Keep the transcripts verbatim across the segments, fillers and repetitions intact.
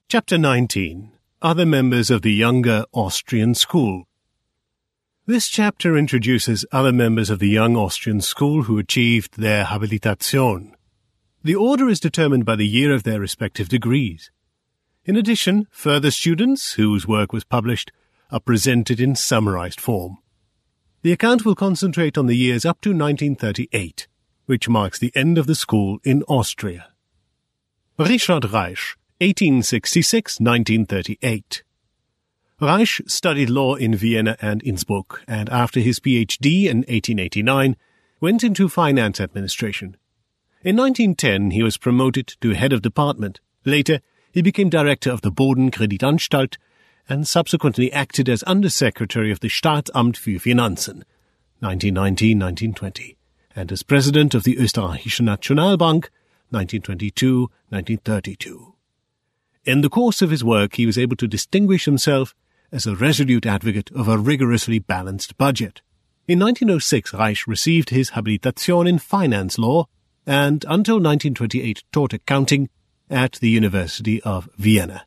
Chapter nineteen. Other members of the younger Austrian school. This chapter introduces other members of the young Austrian school who achieved their Habilitation. The order is determined by the year of their respective degrees. In addition, further students, whose work was published, are presented in summarized form. The account will concentrate on the years up to nineteen thirty-eight, which marks the end of the school in Austria. Richard Reich, eighteen sixty-six to nineteen thirty-eight. Reich studied law in Vienna and Innsbruck, and after his P H D in eighteen eighty-nine, went into finance administration. In nineteen ten, he was promoted to head of department. Later, he became director of the Bodenkreditanstalt and subsequently acted as undersecretary of the Staatsamt für Finanzen, nineteen nineteen to nineteen twenty, and as president of the Österreichische Nationalbank, nineteen twenty-two to nineteen thirty-two. In the course of his work, he was able to distinguish himself as a resolute advocate of a rigorously balanced budget. In nineteen oh six, Reich received his Habilitation in finance law and, until nineteen twenty-eight, taught accounting at the University of Vienna.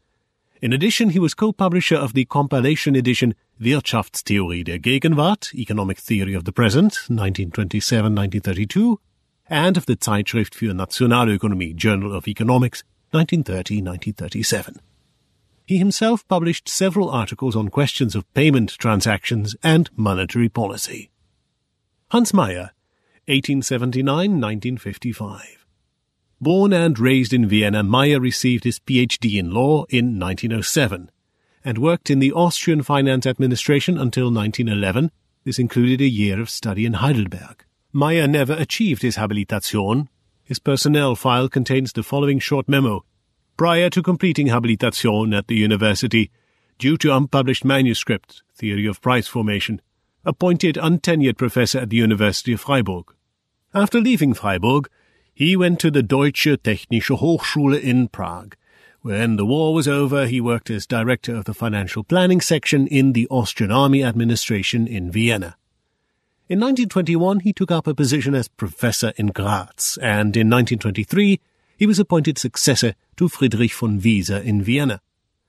In addition, he was co-publisher of the compilation edition Wirtschaftstheorie der Gegenwart, Economic Theory of the Present, nineteen twenty-seven to nineteen thirty-two, and of the Zeitschrift für Nationalökonomie, Journal of Economics, nineteen thirty to nineteen thirty-seven. He himself published several articles on questions of payment transactions and monetary policy. Hans Meyer, eighteen seventy-nine to nineteen fifty-five. Born and raised in Vienna, Meyer received his P H D in law in nineteen oh seven and worked in the Austrian finance administration until nineteen eleven. This included a year of study in Heidelberg. Meyer never achieved his Habilitation. His personnel file contains the following short memo. Prior to completing Habilitation at the university, due to unpublished manuscripts, Theory of Price Formation, appointed untenured professor at the University of Freiburg. After leaving Freiburg, he went to the Deutsche Technische Hochschule in Prague. When the war was over, he worked as director of the financial planning section in the Austrian Army Administration in Vienna. In nineteen twenty-one, he took up a position as professor in Graz, and in nineteen twenty-three, he was appointed successor to Friedrich von Wieser in Vienna.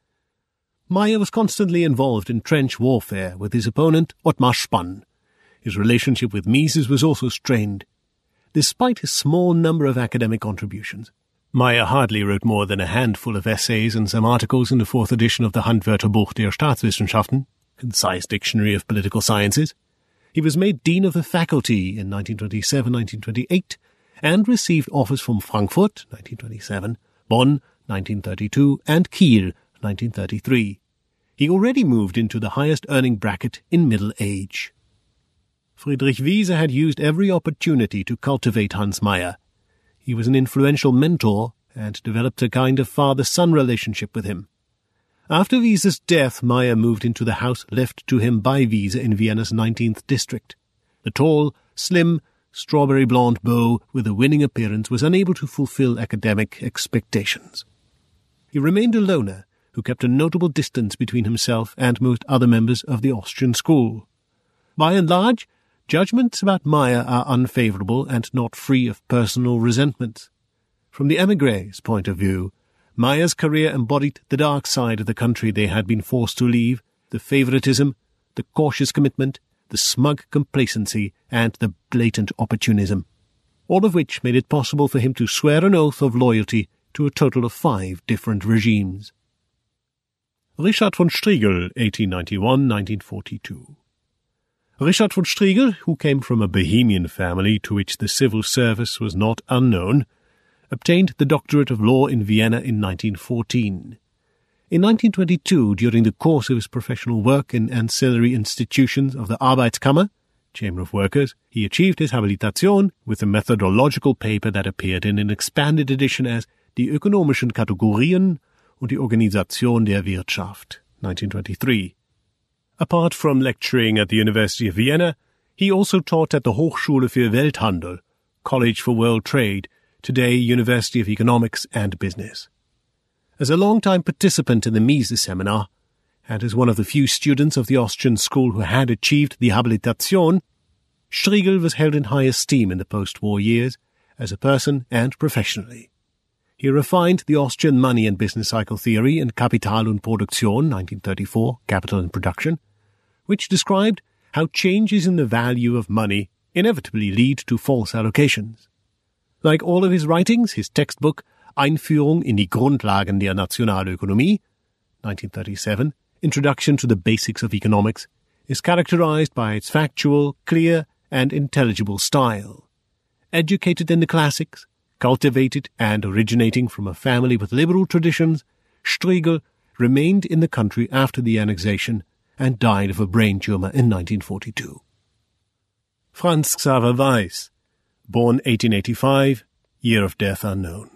Meyer was constantly involved in trench warfare with his opponent Ottmar Spann. His relationship with Mises was also strained. Despite his small number of academic contributions, Meyer hardly wrote more than a handful of essays and some articles in the fourth edition of the Handwörterbuch der Staatswissenschaften, concise dictionary of political sciences. He was made dean of the faculty in nineteen twenty-seven to nineteen twenty-eight and received offers from Frankfurt, nineteen twenty-seven, Bonn, nineteen thirty-two, and Kiel, nineteen thirty-three. He already moved into the highest earning bracket in middle age. Friedrich Wieser had used every opportunity to cultivate Hans Meyer. He was an influential mentor and developed a kind of father-son relationship with him. After Wieser's death, Meyer moved into the house left to him by Wieser in Vienna's nineteenth district. The tall, slim, strawberry-blonde beau with a winning appearance was unable to fulfill academic expectations. He remained a loner who kept a notable distance between himself and most other members of the Austrian school. By and large, judgments about Meyer are unfavorable and not free of personal resentment. From the émigrés' point of view, Meyer's career embodied the dark side of the country they had been forced to leave, the favoritism, the cautious commitment, the smug complacency, and the blatant opportunism, all of which made it possible for him to swear an oath of loyalty to a total of five different regimes. Richard von Striegel, eighteen ninety-one to nineteen forty-two. Richard von Striegel, who came from a Bohemian family to which the civil service was not unknown, obtained the doctorate of law in Vienna in nineteen fourteen. In nineteen twenty-two, during the course of his professional work in ancillary institutions of the Arbeitskammer, Chamber of Workers, he achieved his Habilitation with a methodological paper that appeared in an expanded edition as Die ökonomischen Kategorien und die Organisation der Wirtschaft, nineteen twenty-three. Apart from lecturing at the University of Vienna, he also taught at the Hochschule für Welthandel, College for World Trade, today University of Economics and Business. As a long-time participant in the Mises seminar, and as one of the few students of the Austrian school who had achieved the Habilitation, Striegel was held in high esteem in the post-war years, as a person and professionally. He refined the Austrian money and business cycle theory in Kapital und Produktion, nineteen thirty-four, Capital and Production, which described how changes in the value of money inevitably lead to false allocations. Like all of his writings, his textbook Einführung in die Grundlagen der Nationalökonomie, nineteen thirty-seven, Introduction to the Basics of Economics, is characterized by its factual, clear, and intelligible style. Educated in the classics, cultivated and originating from a family with liberal traditions, Strigl remained in the country after the annexation and died of a brain tumor in nineteen forty-two. Franz Xaver Weiss, born eighteen eighty-five, year of death unknown.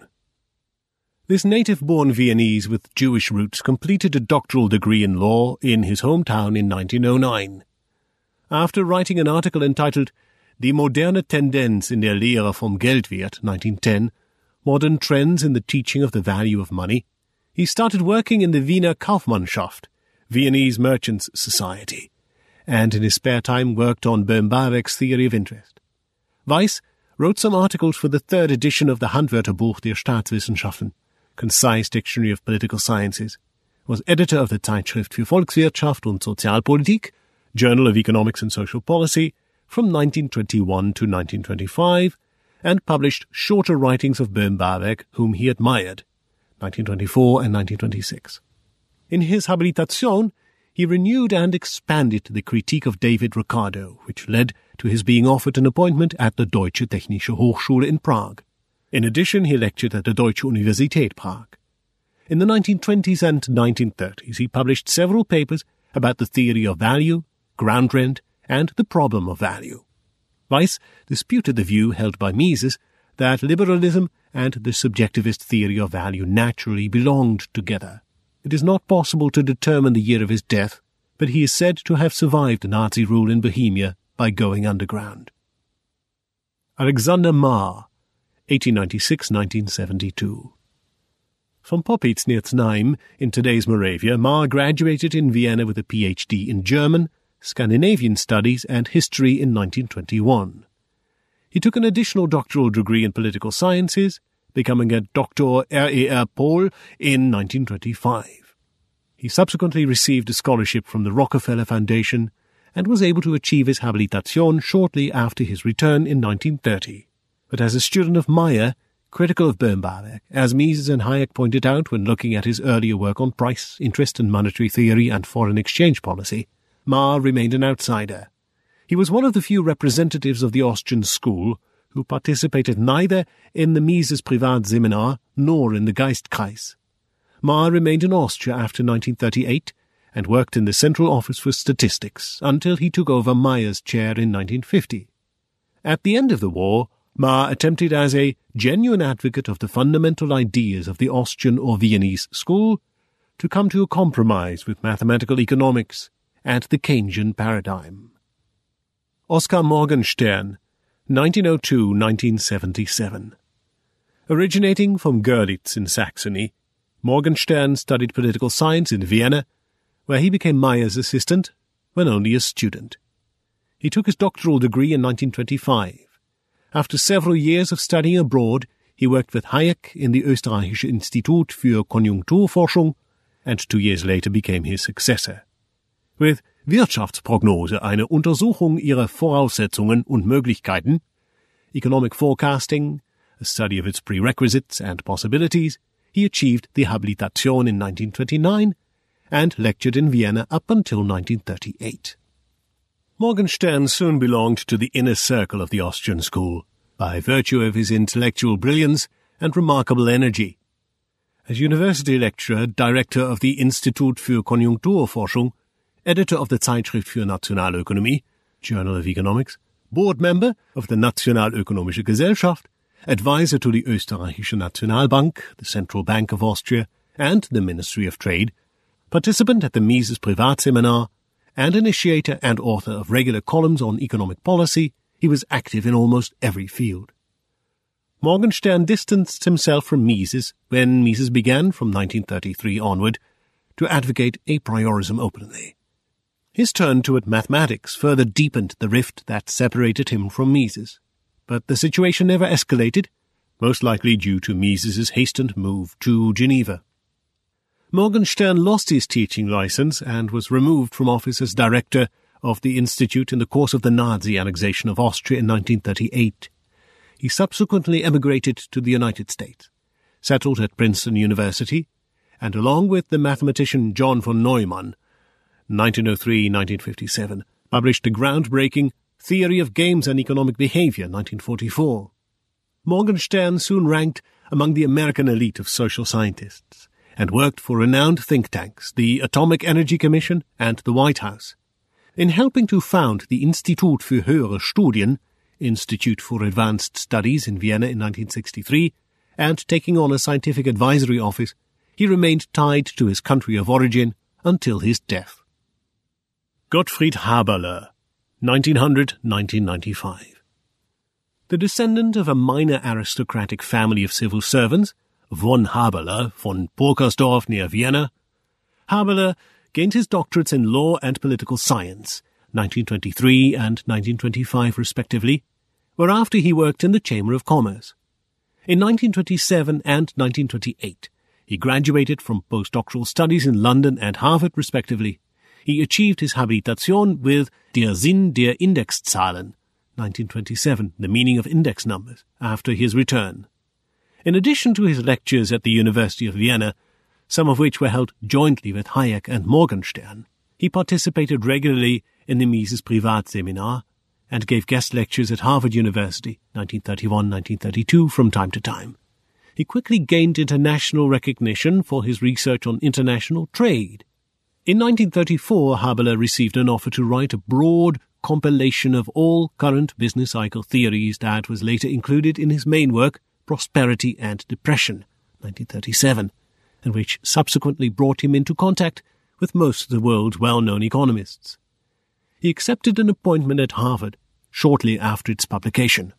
This native-born Viennese with Jewish roots completed a doctoral degree in law in his hometown in nineteen oh nine. After writing an article entitled Die moderne Tendenz in der Lehre vom Geldwert, nineteen ten, Modern Trends in the Teaching of the Value of Money, he started working in the Wiener Kaufmannschaft, Viennese Merchants' Society, and in his spare time worked on Böhm-Bareweg's theory of interest. Weiss wrote some articles for the third edition of the Handwörterbuch der Staatswissenschaften, concise dictionary of political sciences, was editor of the Zeitschrift für Volkswirtschaft und Sozialpolitik, Journal of Economics and Social Policy, from nineteen twenty-one to nineteen twenty-five, and published shorter writings of Böhm-Bareweg, whom he admired, nineteen twenty-four and nineteen twenty-six. In his Habilitation, he renewed and expanded the critique of David Ricardo, which led to his being offered an appointment at the Deutsche Technische Hochschule in Prague. In addition, he lectured at the Deutsche Universität Prague. In the nineteen twenties and nineteen thirties, he published several papers about the theory of value, ground rent, and the problem of value. Weiss disputed the view held by Mises that liberalism and the subjectivist theory of value naturally belonged together. It is not possible to determine the year of his death, but he is said to have survived Nazi rule in Bohemia by going underground. Alexander Marr, eighteen ninety-six to nineteen seventy-two. From Popitz-Nieznaim in today's Moravia, Marr graduated in Vienna with a P H D in German, Scandinavian Studies and History in nineteen twenty-one. He took an additional doctoral degree in political sciences, becoming a Doctor R E R Pol in nineteen twenty-five. He subsequently received a scholarship from the Rockefeller Foundation and was able to achieve his Habilitation shortly after his return in nineteen thirty. But as a student of Mayer, critical of Böhm-Bareweg, as Mises and Hayek pointed out when looking at his earlier work on price, interest and monetary theory and foreign exchange policy, Marr remained an outsider. He was one of the few representatives of the Austrian school who participated neither in the Mises Privatseminar nor in the Geistkreis. Marr remained in Austria after nineteen thirty-eight and worked in the Central Office for Statistics until he took over Mayer's chair in nineteen fifty. At the end of the war, Marr attempted as a genuine advocate of the fundamental ideas of the Austrian or Viennese school to come to a compromise with mathematical economics and the Keynesian paradigm. Oskar Morgenstern, nineteen oh two to nineteen seventy-seven. Originating from Görlitz in Saxony, Morgenstern studied political science in Vienna, where he became Mayer's assistant when only a student. He took his doctoral degree in nineteen twenty-five. After several years of studying abroad, he worked with Hayek in the Österreichische Institut für Konjunkturforschung, and two years later became his successor. With Wirtschaftsprognose, eine Untersuchung ihrer Voraussetzungen und Möglichkeiten, Economic Forecasting, a study of its prerequisites and possibilities, he achieved the Habilitation in nineteen twenty-nine and lectured in Vienna up until nineteen thirty-eight. Morgenstern soon belonged to the inner circle of the Austrian school, by virtue of his intellectual brilliance and remarkable energy. As university lecturer, director of the Institut für Konjunkturforschung, editor of the Zeitschrift für Nationalökonomie, Journal of Economics, board member of the Nationalökonomische Gesellschaft, advisor to the Österreichische Nationalbank, the Central Bank of Austria, and the Ministry of Trade, participant at the Mises Privatseminar, and initiator and author of regular columns on economic policy, he was active in almost every field. Morgenstern distanced himself from Mises when Mises began, from nineteen thirty-three onward, to advocate a priorism openly. His turn toward mathematics further deepened the rift that separated him from Mises. But the situation never escalated most likely due to Mises's hastened move to Geneva. Morgenstern lost his teaching license and was removed from office as director of the institute in the course of the Nazi annexation of Austria in nineteen thirty-eight. He subsequently emigrated to the United States, settled at Princeton University, and along with the mathematician John von Neumann, nineteen oh three to nineteen fifty-seven, published the groundbreaking Theory of Games and Economic Behavior, nineteen forty-four. Morgenstern soon ranked among the American elite of social scientists and worked for renowned think tanks, the Atomic Energy Commission and the White House. In helping to found the Institut für höhere Studien, Institute for Advanced Studies in Vienna in nineteen sixty-three, and taking on a scientific advisory office, he remained tied to his country of origin until his death. Gottfried Haberler, nineteen hundred to nineteen ninety-five. The descendant of a minor aristocratic family of civil servants, von Haberler von Purkersdorf near Vienna, Haberler gained his doctorates in law and political science, nineteen twenty-three and nineteen twenty-five respectively, whereafter he worked in the Chamber of Commerce. In nineteen twenty-seven and nineteen twenty-eight, he graduated from postdoctoral studies in London and Harvard respectively. He achieved his Habilitation with Der Sinn der Indexzahlen, nineteen twenty-seven, the meaning of index numbers, after his return. In addition to his lectures at the University of Vienna, some of which were held jointly with Hayek and Morgenstern, he participated regularly in the Mises Privatseminar and gave guest lectures at Harvard University, nineteen thirty-one to nineteen thirty-two, from time to time. He quickly gained international recognition for his research on international trade. In nineteen thirty-four, Haberler received an offer to write a broad compilation of all current business cycle theories that was later included in his main work, Prosperity and Depression, nineteen thirty-seven, and which subsequently brought him into contact with most of the world's well-known economists. He accepted an appointment at Harvard shortly after its publication.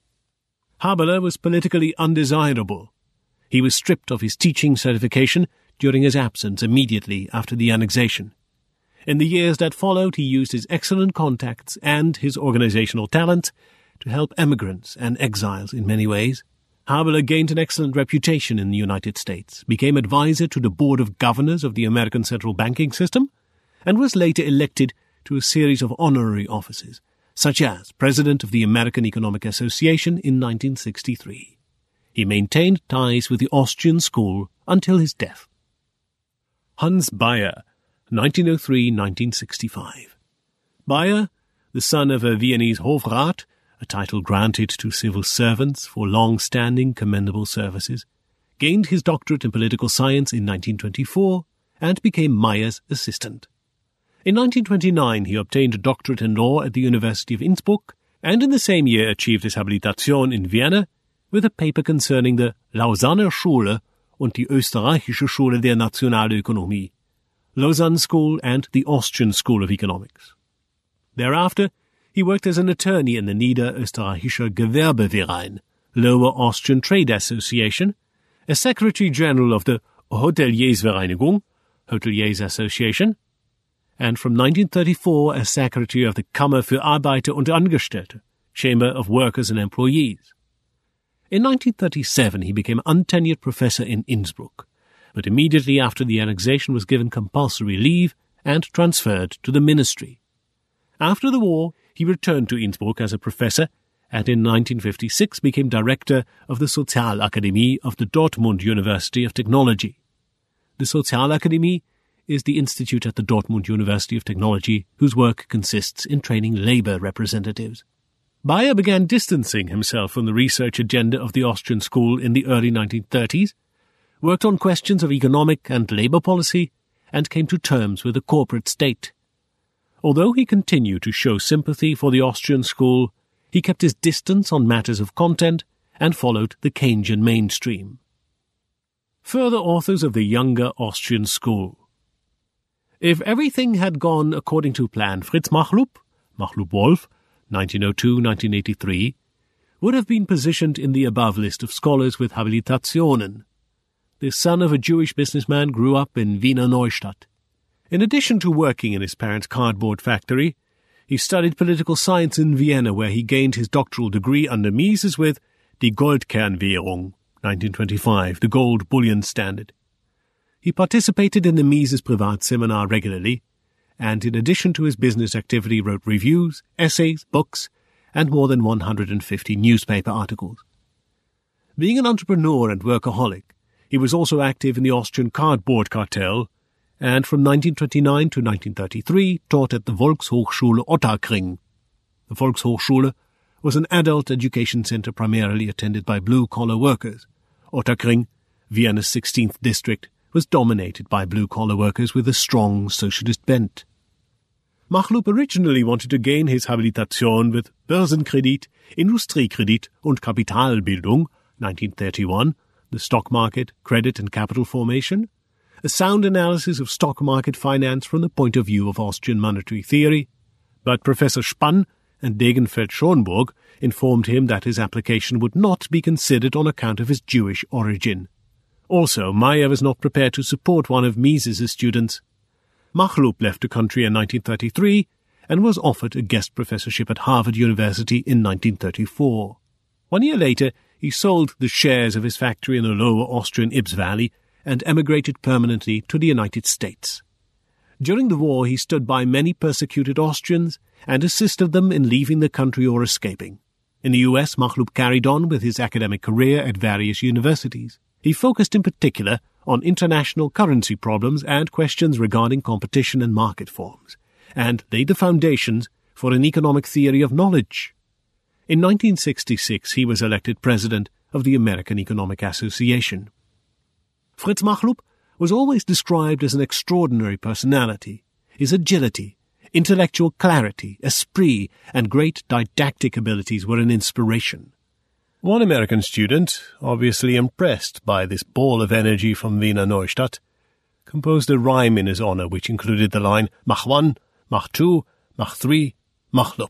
Haberler was politically undesirable. He was stripped of his teaching certification during his absence immediately after the annexation. In the years that followed, he used his excellent contacts and his organizational talent to help emigrants and exiles in many ways. Haberler gained an excellent reputation in the United States, became advisor to the Board of Governors of the American Central Banking System, and was later elected to a series of honorary offices, such as President of the American Economic Association in nineteen sixty-three. He maintained ties with the Austrian school until his death. Hans Bayer, nineteen oh three to nineteen sixty-five. Bayer, the son of a Viennese Hofrat, a title granted to civil servants for long-standing commendable services, gained his doctorate in political science in nineteen twenty-four and became Mayer's assistant. In nineteen twenty-nine, he obtained a doctorate in law at the University of Innsbruck, and in the same year achieved his Habilitation in Vienna with a paper concerning the Lausanner Schule und die Österreichische Schule der Nationalökonomie, Lausanne School and the Austrian School of Economics. Thereafter, he worked as an attorney in the Niederösterreichischer Gewerbeverein, Lower Austrian Trade Association, as Secretary-General of the Hoteliersvereinigung, Hoteliers Association, and from nineteen thirty-four as Secretary of the Kammer für Arbeiter und Angestellte, Chamber of Workers and Employees. In nineteen thirty-seven, he became untenured professor in Innsbruck, but immediately after the annexation was given compulsory leave and transferred to the ministry. After the war, he returned to Innsbruck as a professor, and in nineteen fifty-six became director of the Sozialakademie of the Dortmund University of Technology. The Sozialakademie is the institute at the Dortmund University of Technology whose work consists in training labor representatives. Bayer began distancing himself from the research agenda of the Austrian school in the early nineteen thirties, worked on questions of economic and labor policy, and came to terms with the corporate state. Although he continued to show sympathy for the Austrian school, he kept his distance on matters of content and followed the Keynesian mainstream. Further authors of the younger Austrian school. If everything had gone according to plan, Fritz Machlup, Machlup Wolf, nineteen oh two to nineteen eighty-three, would have been positioned in the above list of scholars with Habilitationen. The son of a Jewish businessman grew up in Wiener Neustadt. In addition to working in his parents' cardboard factory, he studied political science in Vienna, where he gained his doctoral degree under Mises with Die Goldkernwährung, nineteen twenty-five, the gold bullion standard. He participated in the Mises Privatseminar regularly, and in addition to his business activity wrote reviews, essays, books, and more than one hundred fifty newspaper articles. Being an entrepreneur and workaholic, he was also active in the Austrian cardboard cartel, and from nineteen twenty-nine to nineteen thirty-three taught at the Volkshochschule Ottakring. The Volkshochschule was an adult education center primarily attended by blue-collar workers. Ottakring, Vienna's sixteenth district, was dominated by blue-collar workers with a strong socialist bent. Machlup originally wanted to gain his Habilitation with Börsenkredit, Industriekredit und Kapitalbildung, nineteen thirty-one, the stock market, credit and capital formation, a sound analysis of stock market finance from the point of view of Austrian monetary theory, but Professor Spann and Degenfeld-Schonburg informed him that his application would not be considered on account of his Jewish origin. Also, Meyer was not prepared to support one of Mises' students. Machlup left the country in nineteen thirty-three and was offered a guest professorship at Harvard University in nineteen thirty-four. One year later, he sold the shares of his factory in the lower Austrian Ybbs Valley and emigrated permanently to the United States. During the war, he stood by many persecuted Austrians and assisted them in leaving the country or escaping. In the U S, Machlup carried on with his academic career at various universities. He focused in particular on international currency problems and questions regarding competition and market forms, and laid the foundations for an economic theory of knowledge. In nineteen sixty-six, he was elected president of the American Economic Association. Fritz Machlup was always described as an extraordinary personality. His agility, intellectual clarity, esprit, and great didactic abilities were an inspiration. One American student, obviously impressed by this ball of energy from Wiener Neustadt, composed a rhyme in his honor which included the line, Mach one, Mach two, Mach three, Machlup.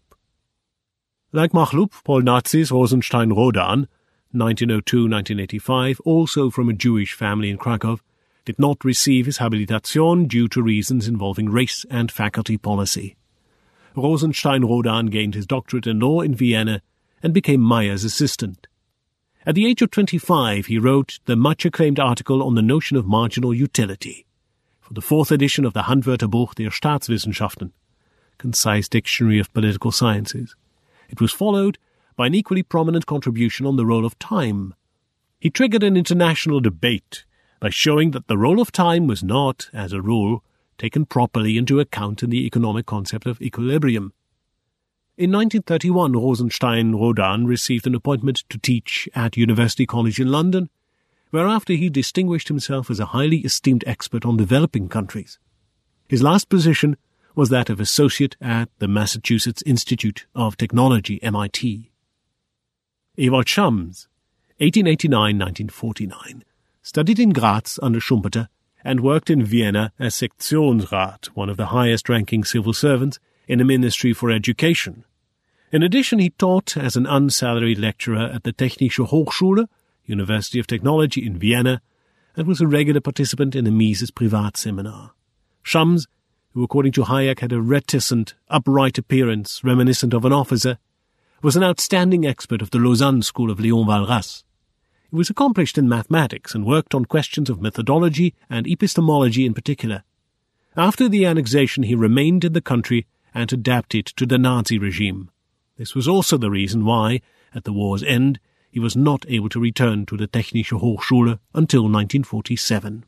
Like Machlup, Paul Nazis Rosenstein-Rodan, nineteen oh two to nineteen eighty-five, also from a Jewish family in Krakow, did not receive his Habilitation due to reasons involving race and faculty policy. Rosenstein-Rodan gained his doctorate in law in Vienna and became Meyer's assistant. At the age of twenty-five, he wrote the much-acclaimed article on the notion of marginal utility for the fourth edition of the Handwörterbuch der Staatswissenschaften, concise dictionary of political sciences. It was followed by an equally prominent contribution on the role of time. He triggered an international debate by showing that the role of time was not, as a rule, taken properly into account in the economic concept of equilibrium. In nineteen thirty-one, Rosenstein-Rodan received an appointment to teach at University College in London, whereafter he distinguished himself as a highly esteemed expert on developing countries. His last position was that of associate at the Massachusetts Institute of Technology, M I T. Ewald Schams, eighteen eighty-nine to nineteen forty-nine, studied in Graz under Schumpeter and worked in Vienna as Sektionsrat, one of the highest-ranking civil servants in the Ministry for Education. In addition, he taught as an unsalaried lecturer at the Technische Hochschule, University of Technology in Vienna, and was a regular participant in the Mises Privatseminar. Schams, who according to Hayek had a reticent, upright appearance reminiscent of an officer, was an outstanding expert of the Lausanne School of Léon Walras. He was accomplished in mathematics and worked on questions of methodology and epistemology in particular. After the annexation, he remained in the country and adapted to the Nazi regime. This was also the reason why, at the war's end, he was not able to return to the Technische Hochschule until nineteen forty-seven.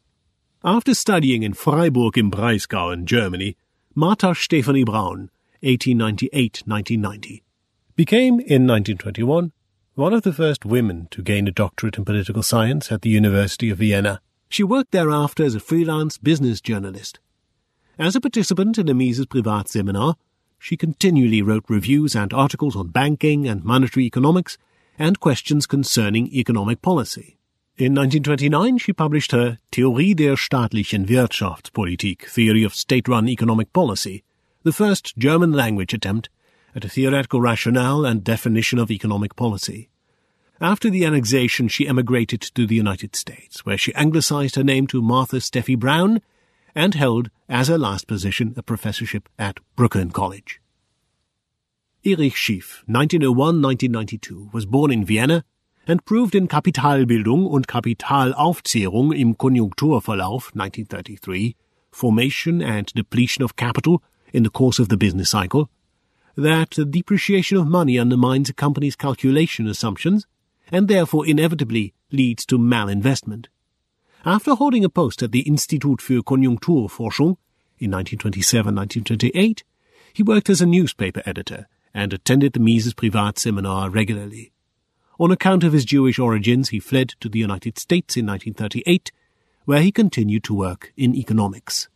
After studying in Freiburg im Breisgau in Germany, Martha Stephanie Braun, eighteen ninety-eight to nineteen ninety, became, in nineteen twenty-one, one of the first women to gain a doctorate in political science at the University of Vienna. She worked thereafter as a freelance business journalist. As a participant in the Mises Privatseminar, she continually wrote reviews and articles on banking and monetary economics and questions concerning economic policy. In nineteen twenty-nine, she published her Theorie der staatlichen Wirtschaftspolitik, Theory of State-Run Economic Policy, the first German-language attempt at a theoretical rationale and definition of economic policy. After the annexation, she emigrated to the United States, where she anglicized her name to Martha Steffi Braun and held, as her last position, a professorship at Brooklyn College. Erich Schiff, nineteen oh one to nineteen ninety-two, was born in Vienna and proved in Kapitalbildung und Kapitalaufzehrung im Konjunkturverlauf nineteen thirty-three, Formation and Depletion of Capital in the Course of the Business Cycle, that the depreciation of money undermines a company's calculation assumptions and therefore inevitably leads to malinvestment. After holding a post at the Institut für Konjunkturforschung in nineteen twenty-seven to nineteen twenty-eight, he worked as a newspaper editor and attended the Mises Privatseminar regularly. On account of his Jewish origins, he fled to the United States in nineteen thirty-eight, where he continued to work in economics.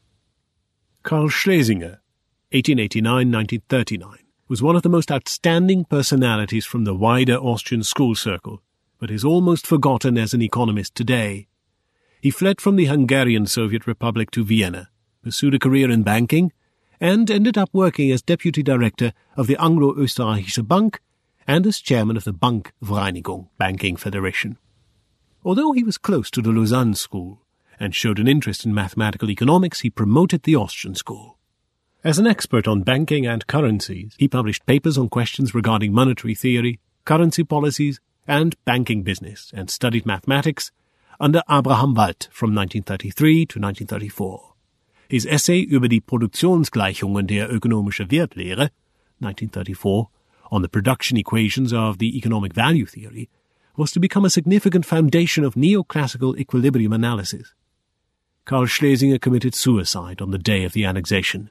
Karl Schlesinger, eighteen eighty-nine to nineteen thirty-nine, was one of the most outstanding personalities from the wider Austrian school circle, but is almost forgotten as an economist today. He fled from the Hungarian Soviet Republic to Vienna, pursued a career in banking, and ended up working as deputy director of the Anglo-Österreichische Bank and as chairman of the Bankvereinigung, Banking Federation. Although he was close to the Lausanne school and showed an interest in mathematical economics, he promoted the Austrian school. As an expert on banking and currencies, he published papers on questions regarding monetary theory, currency policies, and banking business, and studied mathematics under Abraham Wald from nineteen thirty-three to nineteen thirty-four. His essay über die Produktionsgleichungen der ökonomischen Wertlehre, nineteen thirty-four, on the production equations of the economic value theory, was to become a significant foundation of neoclassical equilibrium analysis. Karl Schlesinger committed suicide on the day of the annexation.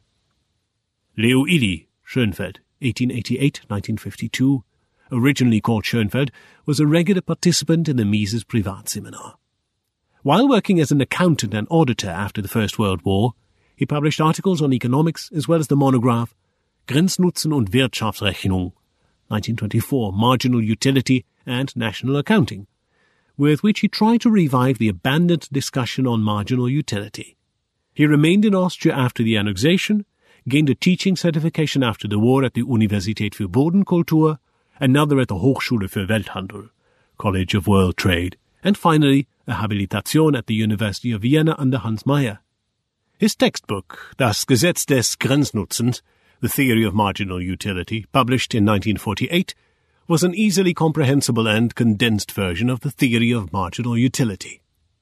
Leo Illy Schönfeld, eighteen eighty-eight to nineteen fifty-two, originally called Schönfeld, was a regular participant in the Mises Privatseminar. While working as an accountant and auditor after the First World War, he published articles on economics as well as the monograph Grenznutzen und Wirtschaftsrechnung, nineteen twenty-four, Marginal Utility and National Accounting, with which he tried to revive the abandoned discussion on marginal utility. He remained in Austria after the annexation, gained a teaching certification after the war at the Universität für Bodenkultur, another at the Hochschule für Welthandel, College of World Trade, and finally a Habilitation at the University of Vienna under Hans Meyer. His textbook, Das Gesetz des Grenznutzens, The Theory of Marginal Utility, published in nineteen forty-eight, was an easily comprehensible and condensed version of the theory of marginal utility.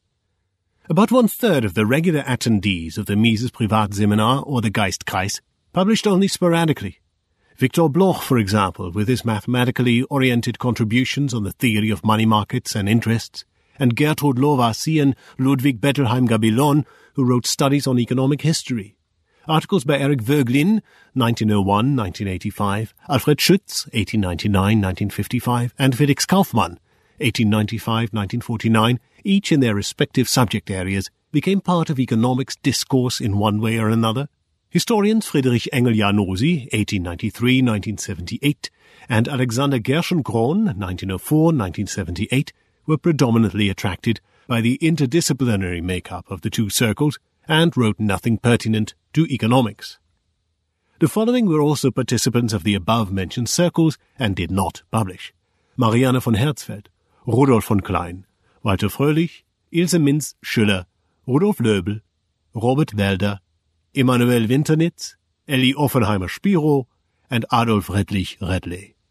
About one-third of the regular attendees of the Mises Privatseminar or the Geistkreis published only sporadically. Victor Bloch, for example, with his mathematically oriented contributions on the theory of money markets and interests, and Gertrud Lovacy and Ludwig Bettelheim-Gabilon, who wrote studies on economic history. Articles by Eric Voegelin, nineteen oh one to nineteen eighty-five, Alfred Schütz, eighteen ninety-nine to nineteen fifty-five, and Felix Kaufmann, eighteen ninety-five to nineteen forty-nine, each in their respective subject areas, became part of economics discourse in one way or another. Historians Friedrich Engel-Janosi, eighteen ninety-three to nineteen seventy-eight, and Alexander Gerschenkron, nineteen oh four to nineteen seventy-eight, were predominantly attracted by the interdisciplinary makeup of the two circles and wrote nothing pertinent to economics. The following were also participants of the above-mentioned circles and did not publish: Marianne von Herzfeld, Rudolf von Klein, Walter Fröhlich, Ilse Mintz-Schüller, Rudolf Löbel, Robert Welder, Emanuel Winternitz, Elli Offenheimer-Spiro, and Adolf Redlich-Redley.